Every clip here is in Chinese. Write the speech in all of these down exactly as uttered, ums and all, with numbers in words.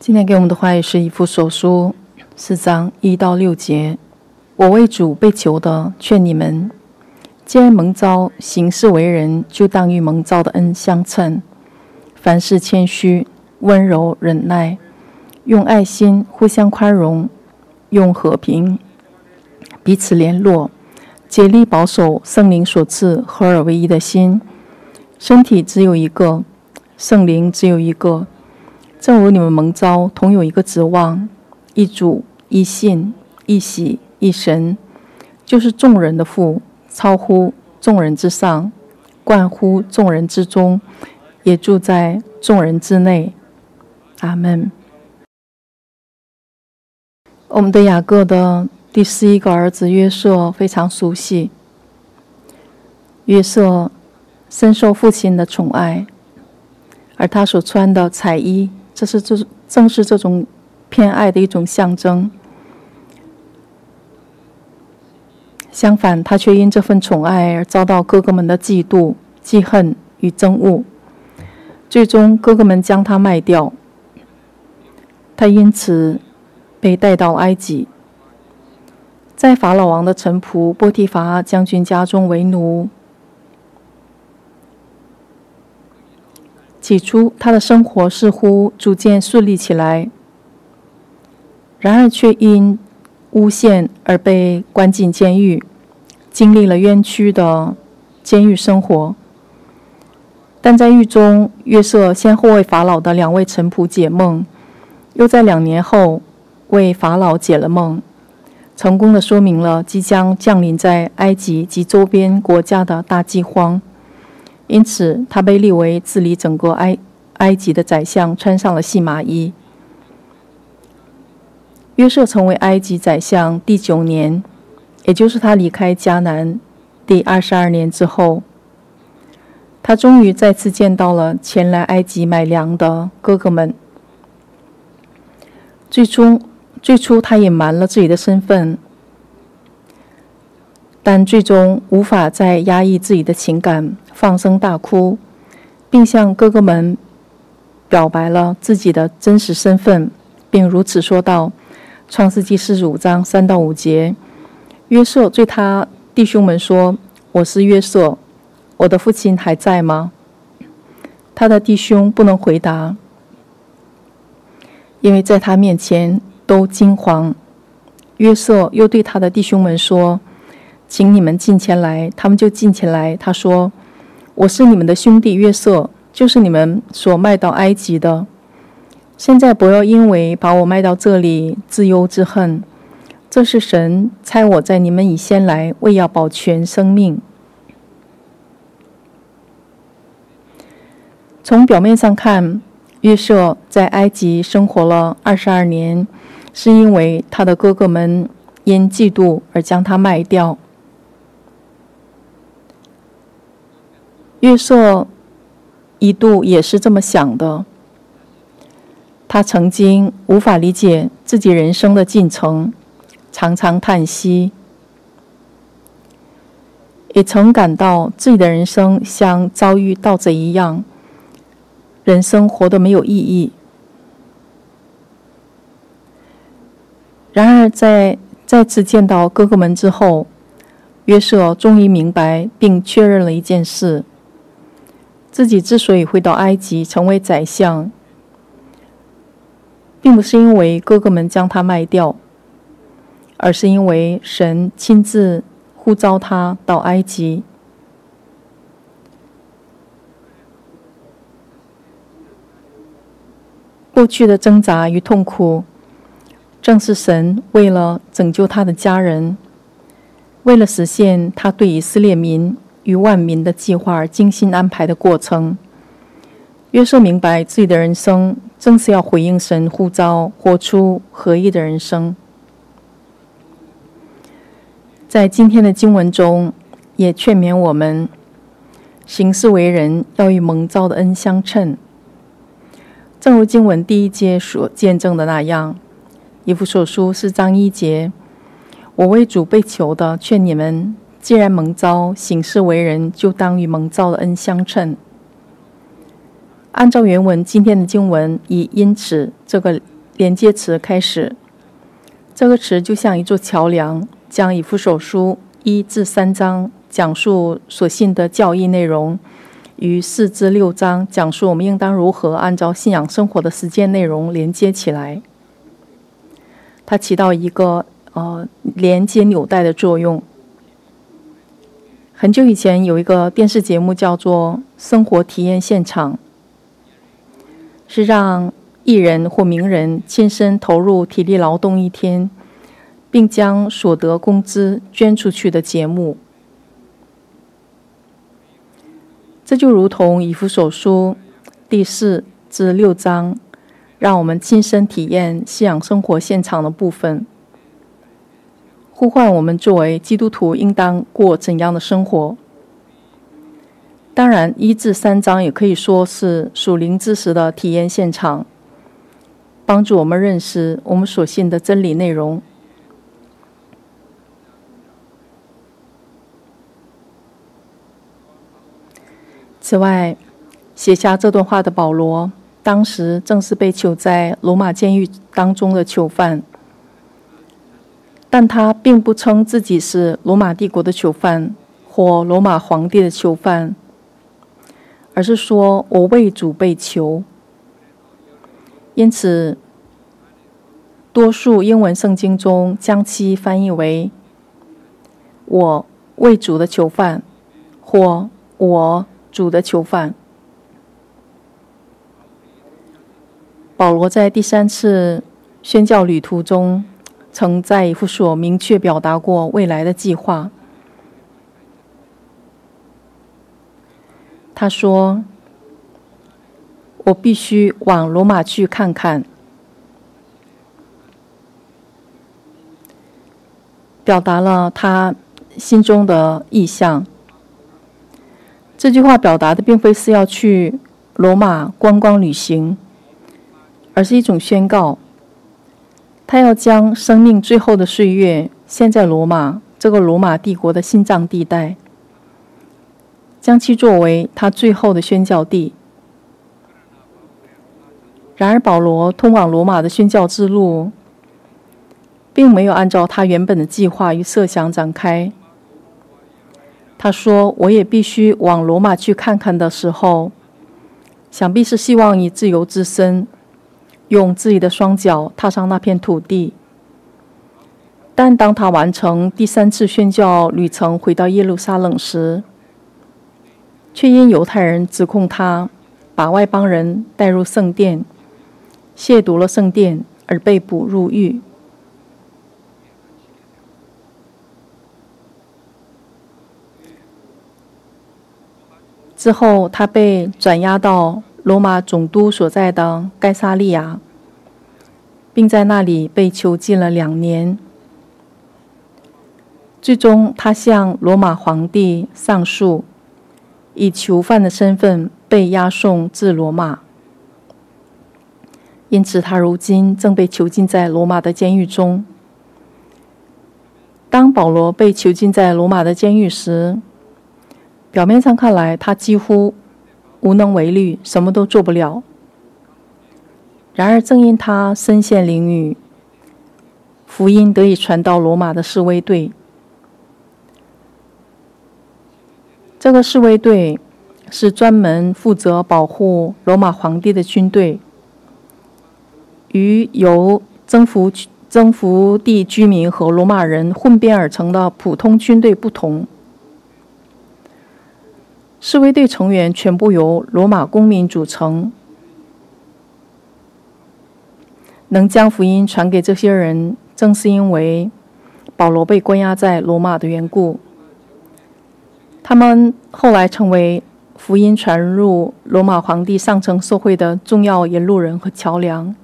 今天给我们的话语是以弗所书四章一到六节。我为主被囚的，劝你们，既然蒙召行事为人，就当与蒙召的恩相称。凡事谦虚、温柔、忍耐，用爱心互相宽容，用和平彼此联络，竭力保守圣灵所赐合而为一的心。身体只有一个，圣灵只有一个，正如你们蒙召同有一个指望，一主、一信、一喜、一神，就是众人的父，超乎众人之上，冠乎众人之中，也住在众人之内。阿们。我们对雅各的第十一个儿子约瑟非常熟悉。约瑟深受父亲的宠爱，而他所穿的彩衣，这是这正是这种偏爱的一种象征。相反，他却因这份宠爱而遭到哥哥们的嫉妒、记恨与憎恶，最终哥哥们将他卖掉，他因此被带到埃及，在法老王的臣仆波提乏将军家中为奴。起初他的生活似乎逐渐顺利起来，然而却因诬陷而被关进监狱，经历了冤屈的监狱生活。但在狱中，约瑟先后为法老的两位臣仆解梦，又在两年后为法老解了梦，成功地说明了即将降临在埃及及周边国家的大饥荒。因此他被立为治理整个 埃, 埃及的宰相，穿上了细麻衣。约瑟成为埃及宰相第九年，也就是他离开迦南第二十二年之后，他终于再次见到了前来埃及买粮的哥哥们。最初最初他隐瞒了自己的身份，但最终无法再压抑自己的情感，放声大哭，并向哥哥们表白了自己的真实身份，并如此说道：创世纪四十五章三到五节，约瑟对他弟兄们说：我是约瑟，我的父亲还在吗？他的弟兄不能回答，因为在他面前都惊惶。约瑟又对他的弟兄们说：请你们近前来。他们就近前来。他说：我是你们的兄弟约瑟，就是你们所卖到埃及的。现在不要因为把我卖到这里自忧自恨，这是神差我在你们以先来，为要保全生命。从表面上看，约瑟在埃及生活了二十二年，是因为他的哥哥们因嫉妒而将他卖掉。约瑟一度也是这么想的，他曾经无法理解自己人生的进程，常常叹息，也曾感到自己的人生像遭遇盗贼一样，人生活得没有意义。然而在再次见到哥哥们之后，约瑟终于明白并确认了一件事：自己之所以会到埃及成为宰相，并不是因为哥哥们将他卖掉，而是因为神亲自呼召他到埃及。过去的挣扎与痛苦，正是神为了拯救他的家人，为了实现他对以色列民与万民的计划而精心安排的过程。约瑟明白自己的人生正是要回应神呼召，活出合一的人生。在今天的经文中，也劝勉我们行事为人要与蒙召的恩相称。正如经文第一节所见证的那样，以弗所书四章一节，我为主被囚的，劝你们，既然蒙召行事为人，就当与蒙召的恩相称。按照原文，今天的经文以因此这个连接词开始。这个词就像一座桥梁，将以弗所书一至三章讲述所信的教义内容，与四至六章讲述我们应当如何按照信仰生活的实践内容连接起来。它起到一个呃连接纽带的作用。很久以前有一个电视节目叫做《生活体验现场》，是让艺人或名人亲身投入体力劳动一天，并将所得工资捐出去的节目。这就如同以弗所书第四至六章，让我们亲身体验信仰生活现场的部分，呼唤我们作为基督徒应当过怎样的生活。当然，一至三章也可以说是属灵知识的体验现场，帮助我们认识我们所信的真理内容。此外，写下这段话的保罗，当时正是被囚在罗马监狱当中的囚犯，但他并不称自己是罗马帝国的囚犯或罗马皇帝的囚犯，而是说我为主被囚。因此，多数英文圣经中将其翻译为我为主的囚犯，或我主的囚犯。保罗在第三次宣教旅途中，曾在以弗所明确表达过未来的计划。他说：“我必须往罗马去看看。”表达了他心中的意向。这句话表达的并非是要去罗马观光旅行，而是一种宣告。他要将生命最后的岁月献在罗马这个罗马帝国的心脏地带，将其作为他最后的宣教地。然而，保罗通往罗马的宣教之路并没有按照他原本的计划与设想展开。他说：“我也必须往罗马去看看”的时候，想必是希望以自由之身，用自己的双脚踏上那片土地。但当他完成第三次宣教旅程回到耶路撒冷时，却因犹太人指控他把外邦人带入圣殿，亵渎了圣殿，而被捕入狱。之后，他被转押到罗马总督所在的该萨利亚，并在那里被囚禁了两年。最终，他向罗马皇帝上诉，以囚犯的身份被押送至罗马。因此，他如今正被囚禁在罗马的监狱中。当保罗被囚禁在罗马的监狱时，表面上看来，他几乎无能为力，什么都做不了。然而，正因他身陷囹圄，福音得以传到罗马的侍卫队。这个侍卫队是专门负责保护罗马皇帝的军队，与由征服征服地居民和罗马人混编而成的普通军队不同。侍卫队成员全部由罗马公民组成，能将福音传给这些人，正是因为保罗被关押在罗马的缘故。他们后来成为福音传入罗马皇帝上层社会的重要引路人和桥梁。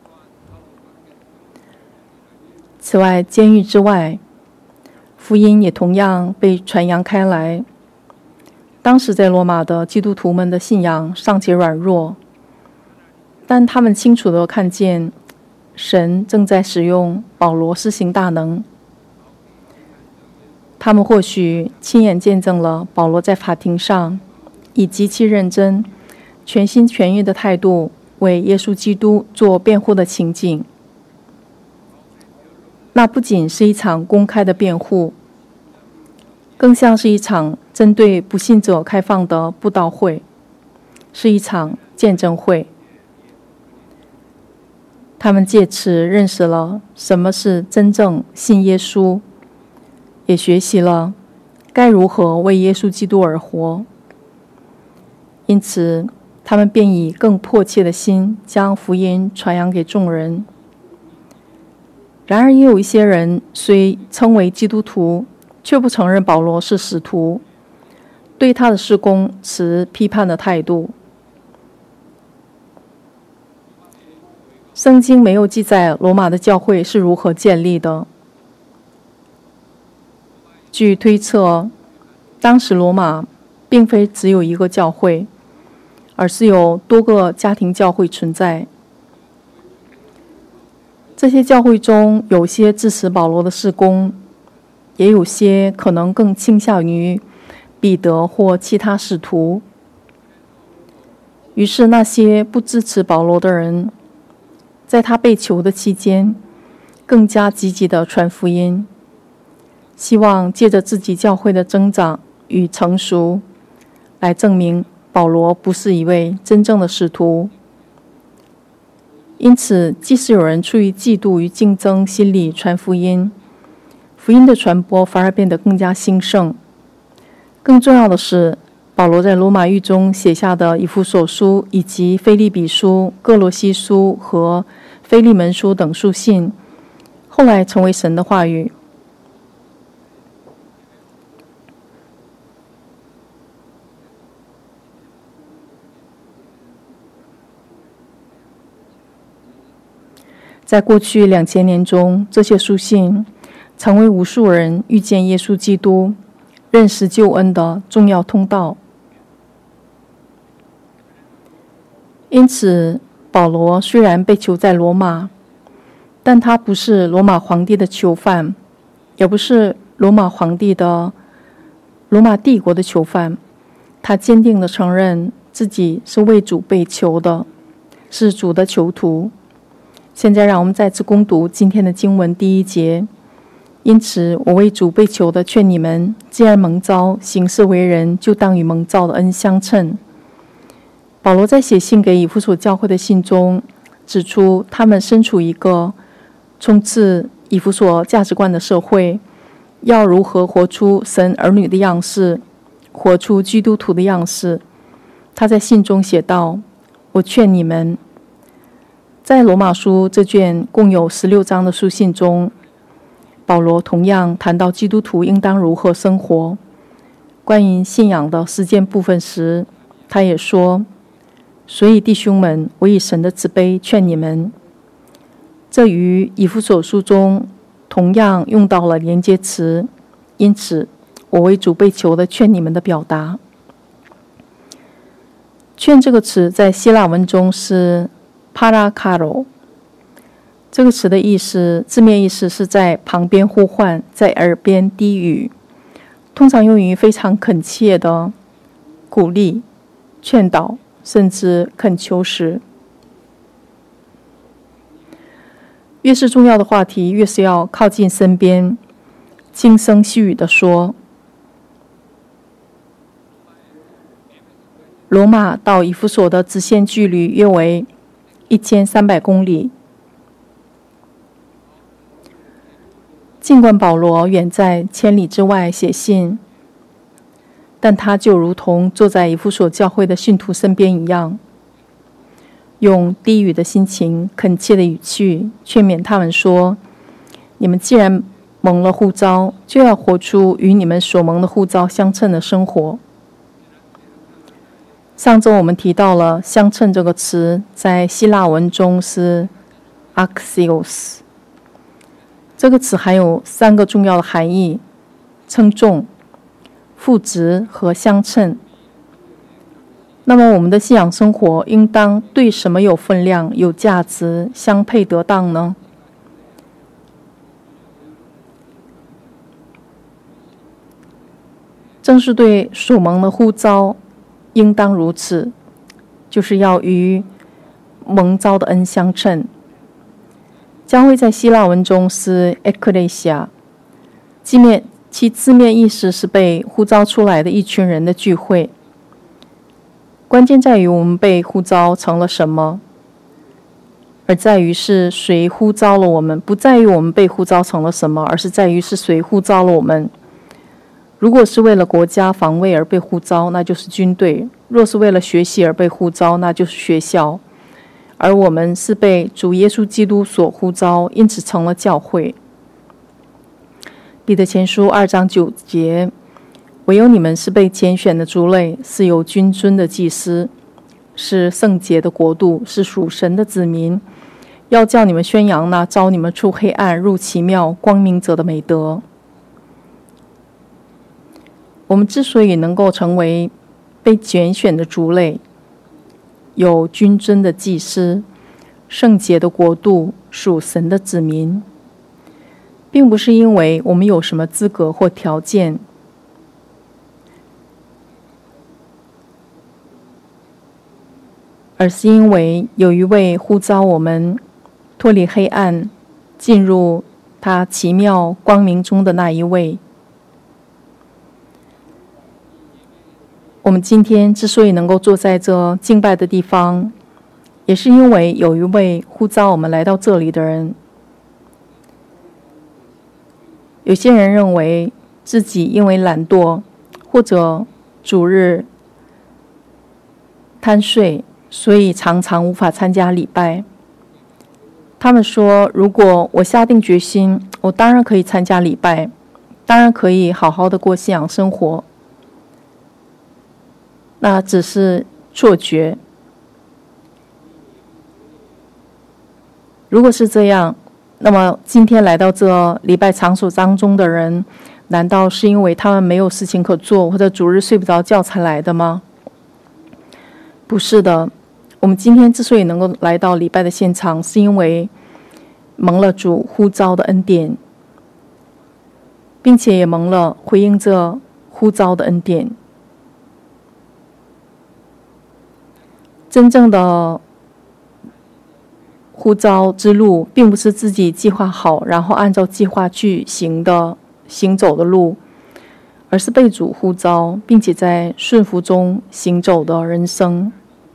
此外，监狱之外，福音也同样被传扬开来。当时在罗马的基督徒们的信仰尚且软弱，但他们清楚地看见神正在使用保罗施行大能。他们或许亲眼见证了保罗在法庭上以极其认真、全心全意的态度为耶稣基督做辩护的情景。那不仅是一场公开的辩护，更像是一场针对不信者开放的布道会，是一场见证会。他们借此认识了什么是真正信耶稣，也学习了该如何为耶稣基督而活。因此，他们便以更迫切的心将福音传扬给众人。然而，也有一些人虽称为基督徒，却不承认保罗是使徒，对他的事工持批判的态度。圣经没有记载罗马的教会是如何建立的。据推测，当时罗马并非只有一个教会，而是有多个家庭教会存在。这些教会中有些支持保罗的事工，也有些可能更倾向于彼得或其他使徒。于是那些不支持保罗的人，在他被囚的期间，更加积极地传福音，希望借着自己教会的增长与成熟，来证明保罗不是一位真正的使徒。因此，即使有人出于嫉妒与竞争心理传福音，福音的传播反而变得更加兴盛。更重要的是，保罗在罗马狱中写下的以弗所书以及腓立比书、各罗西书和腓利门书等书信，后来成为神的话语。在过去两千年中，这些书信成为无数人遇见耶稣基督、认识救恩的重要通道。因此，保罗虽然被囚在罗马，但他不是罗马皇帝的囚犯，也不是罗马皇帝的罗马帝国的囚犯。他坚定地承认自己是为主被囚的，是主的囚徒。现在让我们再次攻读今天的经文第一节。因此，我为主被囚的劝你们，既然蒙召行事为人，就当与蒙召的恩相称。保罗在写信给以弗所教会的信中指出，他们身处一个充斥以弗所价值观的社会，要如何活出神儿女的样式，活出基督徒的样式。他在信中写道：我劝你们。在罗马书这卷共有十六章的书信中，保罗同样谈到基督徒应当如何生活。关于信仰的实践部分时，他也说：所以弟兄们，我以神的慈悲劝你们。这与以弗所书中同样用到了连接词，因此我为主被囚的劝你们的表达。劝这个词在希腊文中是parakaro， 这个词的意思，字面意思是在旁边呼唤，在耳边低语，通常用于非常恳切的鼓励、劝导，甚至恳求时。越是重要的话题，越是要靠近身边，轻声细语地说。罗马到以弗所的直线距离约为一千三百公里。尽管保罗远在千里之外写信，但他就如同坐在以弗所教会的信徒身边一样，用低语的心情、恳切的语气劝勉他们说：你们既然蒙了呼召，就要活出与你们所蒙的呼召相称的生活。上周我们提到了相称这个词，在希腊文中是 axios。 这个词还有三个重要的含义：称重、父职和相称。那么我们的信仰生活应当对什么有分量、有价值、相配得当呢？正是对所蒙的呼召应当如此，就是要与蒙召的恩相称。教会在希腊文中是 ekklesia， 字面其字面意思是被呼召出来的一群人的聚会。关键在于我们被呼召成了什么，而在于是谁呼召了我们，不在于我们被呼召成了什么，而是在于是谁呼召了我们。如果是为了国家防卫而被呼召，那就是军队；若是为了学习而被呼召，那就是学校。而我们是被主耶稣基督所呼召，因此成了教会。彼得前书二章九节，唯有你们是被拣选的族类，是有君尊的祭司，是圣洁的国度，是属神的子民，要叫你们宣扬那召你们出黑暗入奇妙光明者的美德。我们之所以能够成为被拣选的族类，有君尊的祭司，圣洁的国度，属神的子民，并不是因为我们有什么资格或条件，而是因为有一位呼召我们脱离黑暗，进入他奇妙光明中的那一位。我们今天之所以能够坐在这敬拜的地方，也是因为有一位呼召我们来到这里的人。有些人认为自己因为懒惰或者主日贪睡，所以常常无法参加礼拜。他们说，如果我下定决心，我当然可以参加礼拜，当然可以好好的过信仰生活。那只是错觉。如果是这样，那么今天来到这礼拜场所当中的人，难道是因为他们没有事情可做，或者主日睡不着觉才来的吗？不是的，我们今天之所以能够来到礼拜的现场，是因为蒙了主呼召的恩典，并且也蒙了回应这呼召的恩典。真正的呼召之路，并不是自己计划好，然后按照计划去行的行走的路，而是被主呼召，并且在顺服中行走的人生。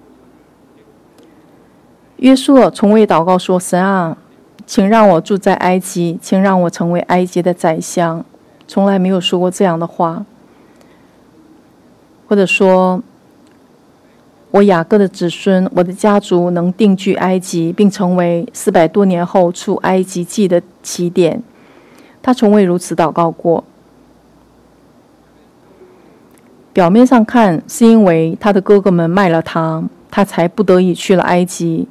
约书从未祷告说：“神啊，请让我住在埃及，请让我成为埃及的宰相。”从来没有说过这样的话，或者说，我雅各的子孙，我的家族能定居埃及，并成为四百多年后出埃及记的起点。他从未如此祷告过。表面上看，是因为他的哥哥们卖了他，他才不得已去了埃及。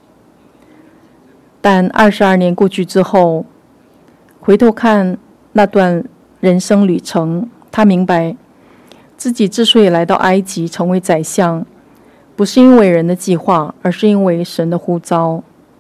但二十二年过去之后，回头看那段人生旅程，他明白自己之所以来到埃及成为宰相，不是因为人的计划，而是因为神的呼召。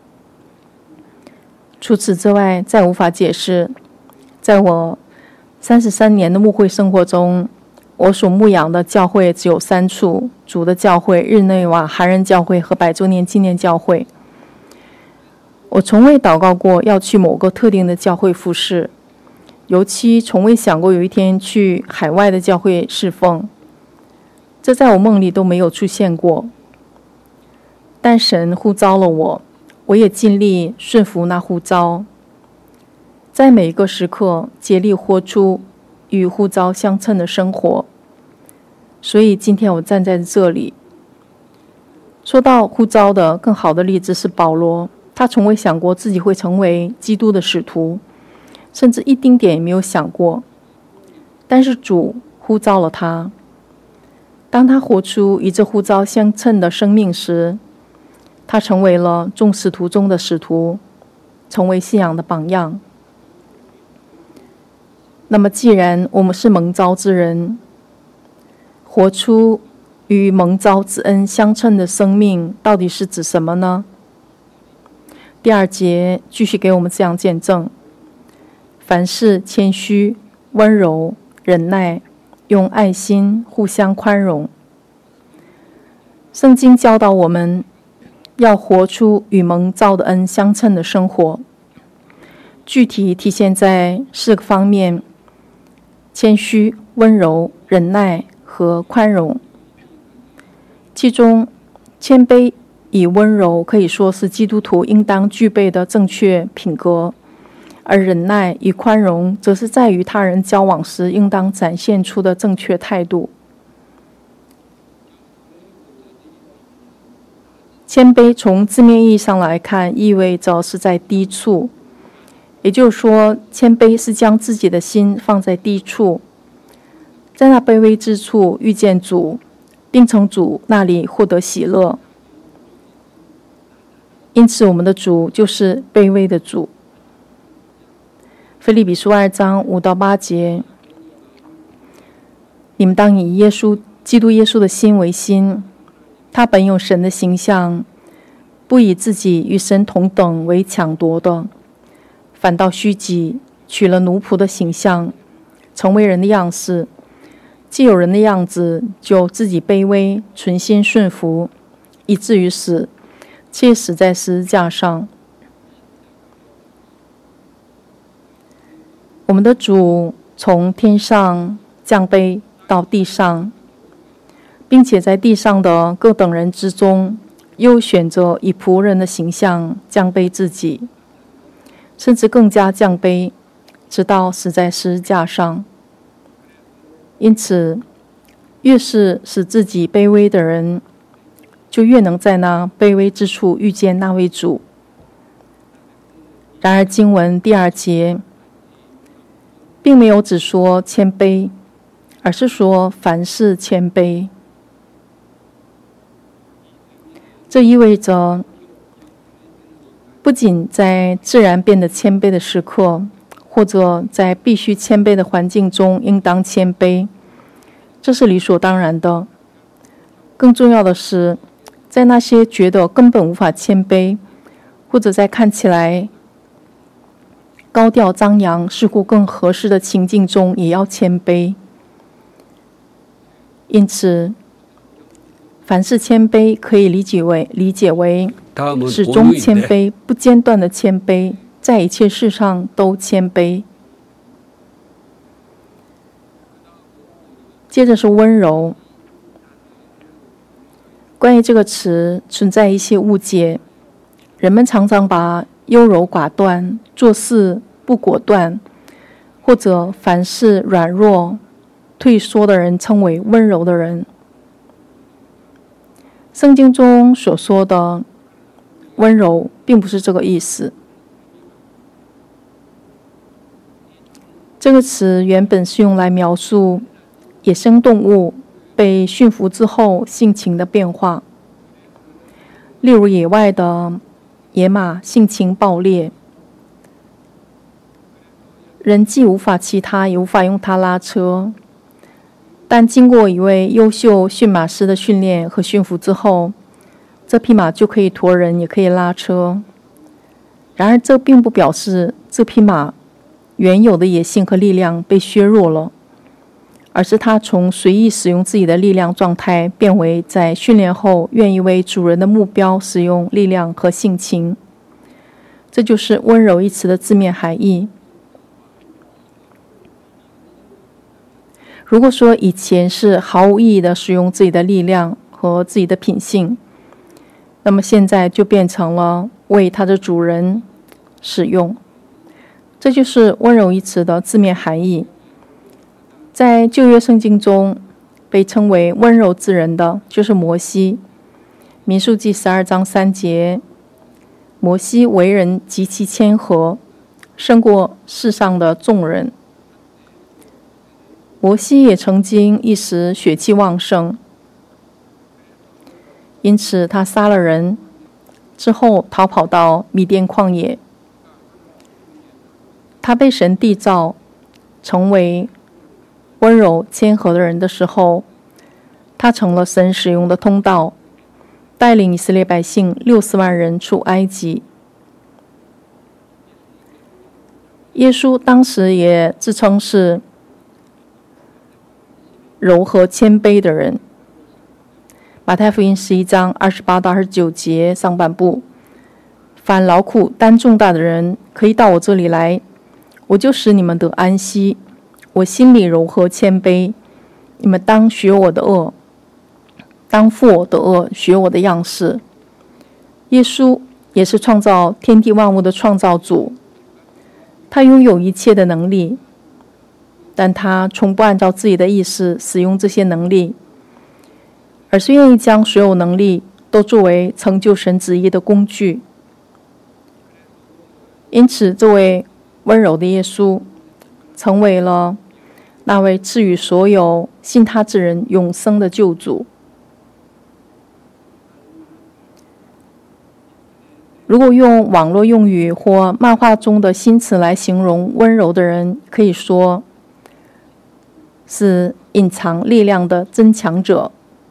除此之外，再无法解释。在我三十三年的牧会生活中，我所牧养的教会只有三处：主的教会、日内瓦韩人教会和百周年纪念教会。我从未祷告过要去某个特定的教会服事，尤其从未想过有一天去海外的教会侍奉。这在我梦里都没有出现过。但神呼召了我，我也尽力顺服那呼召，在每一个时刻竭力活出与呼召相称的生活。所以今天我站在这里。说到呼召的更好的例子是保罗，他从未想过自己会成为基督的使徒，甚至一丁点也没有想过。但是主呼召了他。当他活出与这呼召相称的生命时，他成为了众使徒中的使徒，成为信仰的榜样。那么既然我们是蒙召之人，活出与蒙召之恩相称的生命到底是指什么呢？第二节继续给我们这样见证：凡事谦虚、温柔、忍耐，用爱心互相宽容。圣经教导我们， 要活出与蒙造的恩相称的生活。具体体现在四个方面：谦虚、温柔、忍耐和宽容。其中，谦卑与温柔可以说是基督徒应当具备的正确品格，而忍耐与宽容则是在与他人交往时应当展现出的正确态度。谦卑从字面意义上来看，意味着是在低处，也就是说，谦卑是将自己的心放在低处，在那卑微之处遇见主，并从主那里获得喜乐。因此，我们的主就是卑微的主。腓立比书二章五到八节，你们当以耶稣基督耶稣的心为心，他本有神的形象，不以自己与神同等为抢夺的，反倒虚己，取了奴仆的形象，成为人的样式。既有人的样子，就自己卑微，存心顺服，以至于死，且死在十字架上。我们的主从天上降卑到地上，并且在地上的各等人之中，又选择以仆人的形象降卑自己，甚至更加降卑，直到死在十字架上。因此，越是使自己卑微的人，就越能在那卑微之处遇见那位主。然而经文第二节并没有只说谦卑，而是说凡事谦卑。这意味着，不仅在自然变得谦卑的时刻，或者在必须谦卑的环境中应当谦卑，这是理所当然的。更重要的是，在那些觉得根本无法谦卑，或者在看起来高调张扬似乎更合适的情境中，也要谦卑。因此，凡事谦卑可以理解为理解为始终谦卑，不间断的谦卑，在一切事上都谦卑。接着是温柔。关于这个词存在一些误解，人们常常把优柔寡断、做事不果断，或者凡事软弱、退缩的人称为温柔的人。圣经中所说的温柔并不是这个意思。这个词原本是用来描述野生动物被驯服之后性情的变化，例如野外的野马性情暴烈，人既无法骑它，也无法用它拉车，但经过一位优秀驯马师的训练和驯服之后，这匹马就可以驮人，也可以拉车。然而，这并不表示这匹马原有的野性和力量被削弱了，而是它从随意使用自己的力量状态，变为在训练后愿意为主人的目标使用力量和性情。这就是温柔一词的字面含义。如果说以前是毫无意义的使用自己的力量和自己的品性，那么现在就变成了为它的主人使用。这就是温柔一词的字面含义。在旧约圣经中，被称为温柔之人的就是摩西。民数记十二章三节，摩西为人极其谦和，胜过世上的众人。摩西也曾经一时血气旺盛，因此他杀了人之后逃跑到米甸旷野。他被神缔造成为温柔谦和的人的时候，他成了神使用的通道，带领以色列百姓六十万人出埃及。耶稣当时也自称是柔和谦卑的人， 马太福音十一章二十八到二十九节上半部，凡劳苦担重大的人，可以到我这里来，我就使你们得安息。我心里柔和谦卑，你们当学我的恶，当负我的恶，学我的样式。耶稣也是创造天地万物的创造主，他拥有一切的能力，但他从不按照自己的意思使用这些能力，而是愿意将所有能力都作为成就神旨意的工具。因此，这位温柔的耶稣成为了那位赐予所有信他之人永生的救主。如果用网络用语或漫画中的新词来形容温柔的人，可以说是隐藏力量的增强者。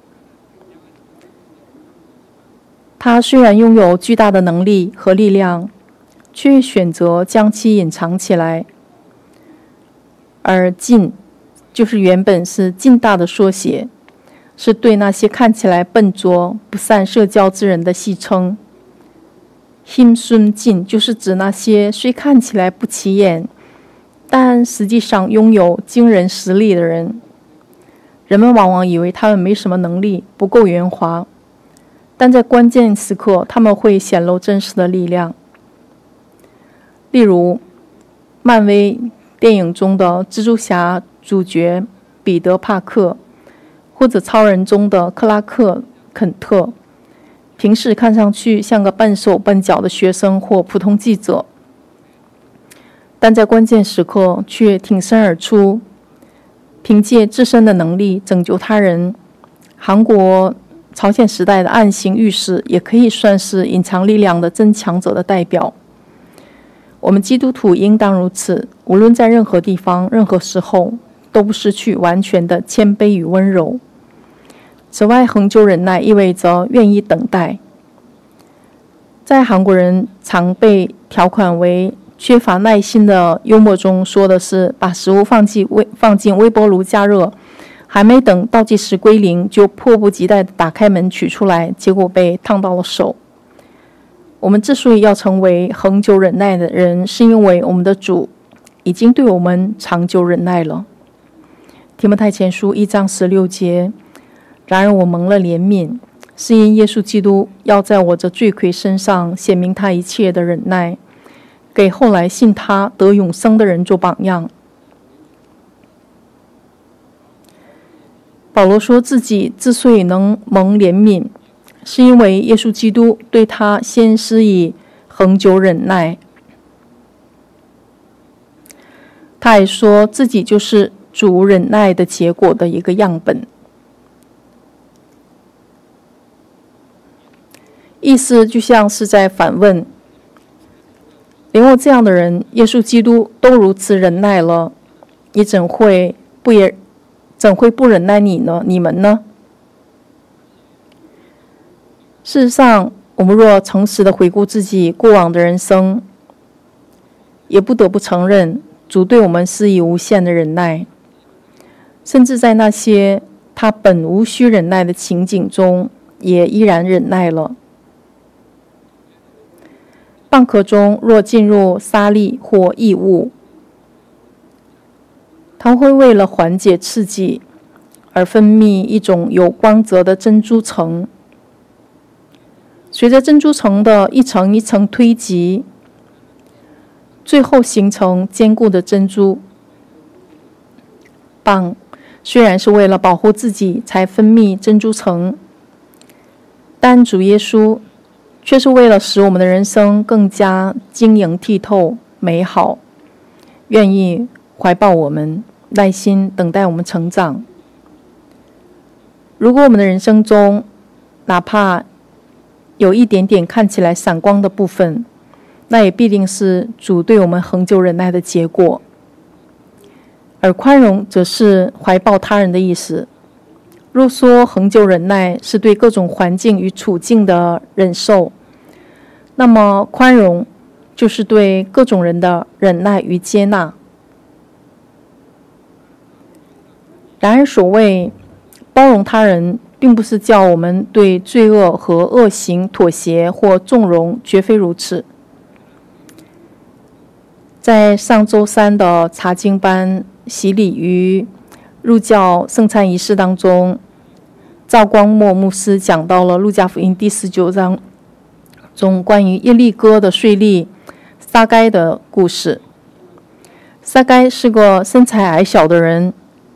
他虽然拥有巨大的能力和力量，却选择将其隐藏起来，而尽就是原本是尽大的缩写，是对那些看起来笨拙、不善社交之人的戏称。힘순尽就是指那些虽看起来不起眼，但实际上拥有惊人实力的人。人们往往以为他们没什么能力，不够圆滑，但在关键时刻，他们会显露真实的力量。例如，漫威电影中的蜘蛛侠主角彼得·帕克，或者超人中的克拉克·肯特，平时看上去像个笨手笨脚的学生或普通记者，但在关键时刻却挺身而出，凭借自身的能力拯救他人。韩国朝鲜时代的岸信御史也可以算是隐藏力量的增强者的代表。我们基督徒应当如此，无论在任何地方、任何时候，都不失去完全的谦卑与温柔。此外，恒久忍耐意味着愿意等待。在韩国人常被调侃为缺乏耐心的幽默中说的是，把食物放进微放进微波炉加热，还没等倒计时归零，就迫不及待地打开门取出来，结果被烫到了手。我们之所以要成为恒久忍耐的人，是因为我们的主已经对我们长久忍耐了。提摩太前书一章十六节，然而我蒙了怜悯，是因耶稣基督要在我这罪魁身上显明他一切的忍耐，给后来信他得永生的人做榜样。保罗说自己之所以能蒙怜悯，是因为耶稣基督对他先施以恒久忍耐。他还说自己就是主忍耐的结果的一个样本。意思就像是在反问，连我这样的人，耶稣基督都如此忍耐了，你怎会不也怎会不忍耐你呢？你们呢？事实上，我们若诚实的回顾自己过往的人生，也不得不承认，主对我们施以无限的忍耐，甚至在那些他本无需忍耐的情景中，也依然忍耐了。蚌壳中若进入沙粒或异物，它会为了缓解刺激而分泌一种有光泽的珍珠层。随着珍珠层的一层一层推挤，最后形成坚固的珍珠。蚌虽然是为了保护自己才分泌珍珠层，但主耶稣却是为了使我们的人生更加晶莹剔透、美好，愿意怀抱我们，耐心等待我们成长。如果我们的人生中哪怕有一点点看起来闪光的部分，那也必定是主对我们恒久忍耐的结果。而宽容则是怀抱他人的意思。若说恒久忍耐是对各种环境与处境的忍受，那么宽容就是对各种人的忍耐与接纳。然而所谓包容他人， 并不是叫我们对罪恶和恶行妥协或纵容，绝非如此。在上周三的查经班洗礼与入教圣餐仪式当中，赵光默牧师讲到了路加福音第十九章中关于耶利哥的税吏撒该的故事。撒该是个身材矮小的人，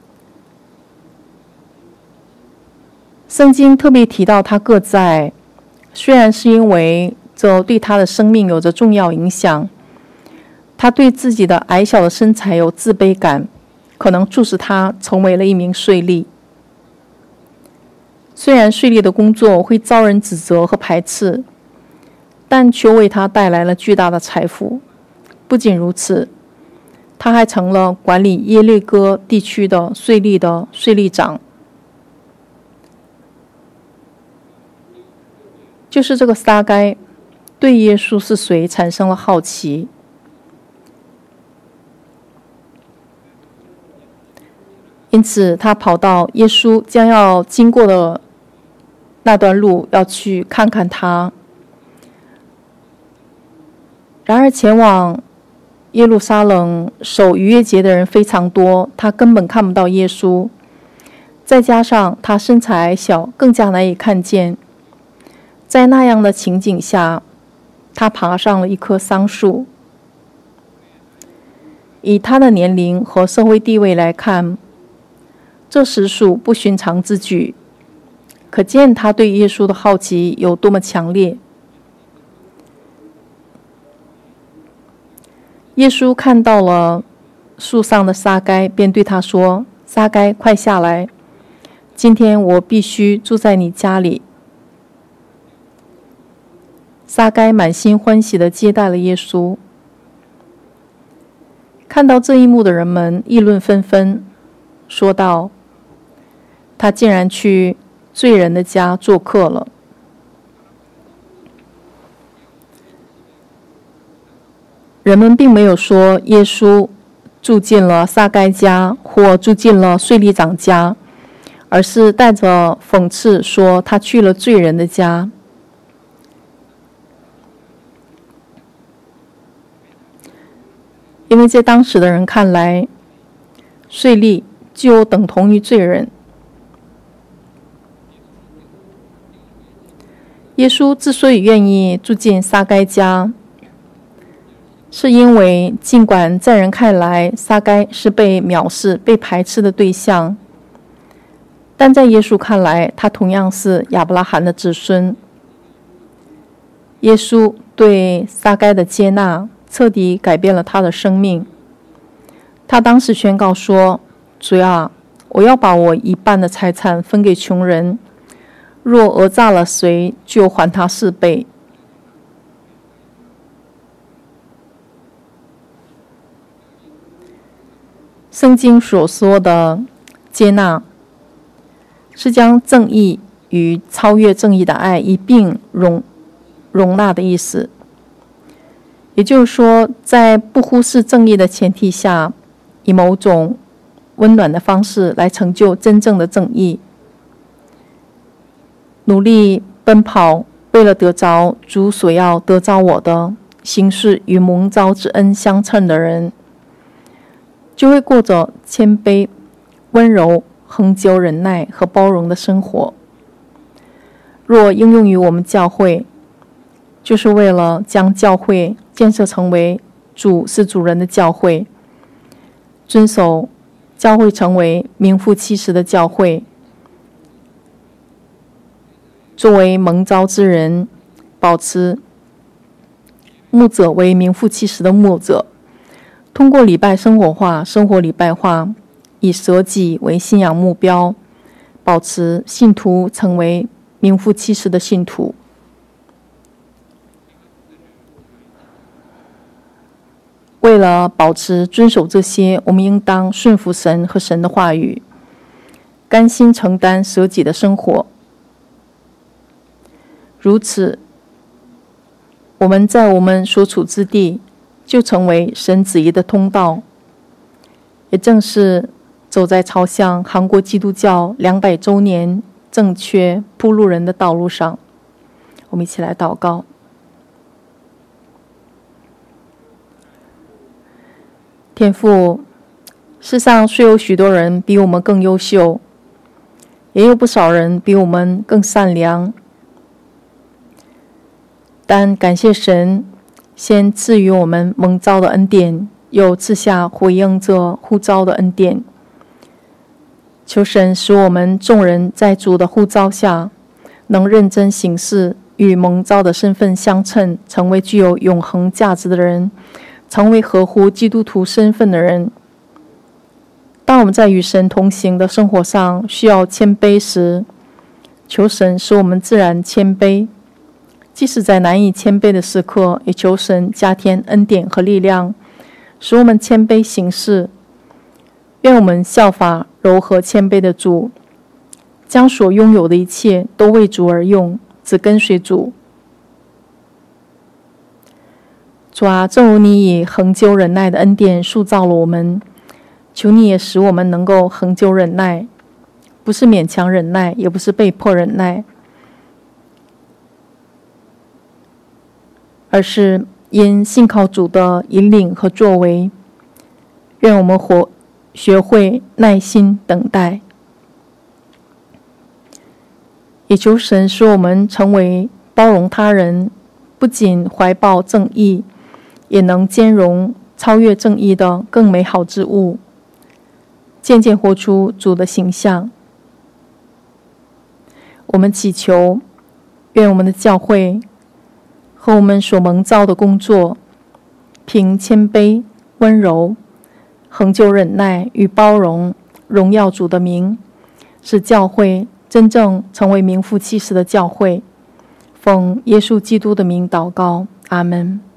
圣经特别提到他个子矮，虽然是因为这对他的生命有着重要影响，他对自己的矮小的身材有自卑感，可能促使他成为了一名税吏。虽然税吏的工作会遭人指责和排斥，但却为他带来了巨大的财富。不仅如此，他还成了管理耶利哥地区的税吏的税吏长。就是这个撒该对耶稣是谁产生了好奇，因此他跑到耶稣将要经过的那段路，要去看看他。然而前往耶路撒冷守逾越节的人非常多，他根本看不到耶稣，再加上他身材矮小，更加难以看见。在那样的情景下，他爬上了一棵桑树。以他的年龄和社会地位来看，这实属不寻常之举，可见他对耶稣的好奇有多么强烈。耶稣看到了树上的撒该，便对他说：“撒该，快下来，今天我必须住在你家里。”撒该满心欢喜地接待了耶稣。看到这一幕的人们议论纷纷，说道：“他竟然去罪人的家做客了。”人们并没有说耶稣住进了撒该家或住进了税吏长家，而是带着讽刺说他去了罪人的家。因为在当时的人看来，税吏就等同于罪人。耶稣之所以愿意住进撒该家，是因为尽管在人看来撒该是被藐视、被排斥的对象，但在耶稣看来，他同样是亚伯拉罕的子孙。耶稣对撒该的接纳彻底改变了他的生命。他当时宣告说：“主啊，我要把我一半的财产分给穷人，若讹诈了谁，就还他四倍。”圣经所说的接纳，是将正义与超越正义的爱一并容容纳的意思。也就是说，在不忽视正义的前提下，以某种温暖的方式来成就真正的正义。努力奔跑，为了得着主所要得着我的，行事与蒙召之恩相称的人，就会过着谦卑、温柔、恒久忍耐和包容的生活。若应用于我们教会，就是为了将教会建设成为主是主人的教会，遵守教会成为名副其实的教会。作为蒙召之人，保持牧者为名副其实的牧者，通过礼拜生活化、生活礼拜化，以舍己为信仰目标，保持信徒成为名副其实的信徒。为了保持遵守这些，我们应当顺服神和神的话语，甘心承担舍己的生活。如此，我们在我们所处之地就成为神旨意的通道。也正是走在朝向韩国基督教两百周年这正确铺路人的道路上。我们一起来祷告。天父，世上虽有许多人比我们更优秀，也有不少人比我们更善良，但感谢神先赐予我们蒙召的恩典，又赐下回应这呼召的恩典。求神使我们众人在主的呼召下，能认真行事，与蒙召的身份相称，成为具有永恒价值的人，成为合乎基督徒身份的人。当我们在与神同行的生活上需要谦卑时，求神使我们自然谦卑，即使在难以谦卑的时刻，也求神加添恩典和力量，使我们谦卑行事。愿我们效法柔和谦卑的主，将所拥有的一切都为主而用，只跟随主。主啊，正如你以恒久忍耐的恩典塑造了我们，求你也使我们能够恒久忍耐，不是勉强忍耐，也不是被迫忍耐，而是因信靠主的引领和作为。愿我们活学会耐心等待，也求神使我们成为包容他人，不仅怀抱正义，也能兼容超越正义的更美好之物，渐渐活出主的形象。我们祈求，愿我们的教会和我们所蒙召的工作，凭谦卑、温柔、恒久忍耐与包容，荣耀主的名，使教会真正成为名副其实的教会。奉耶稣基督的名祷告，阿们。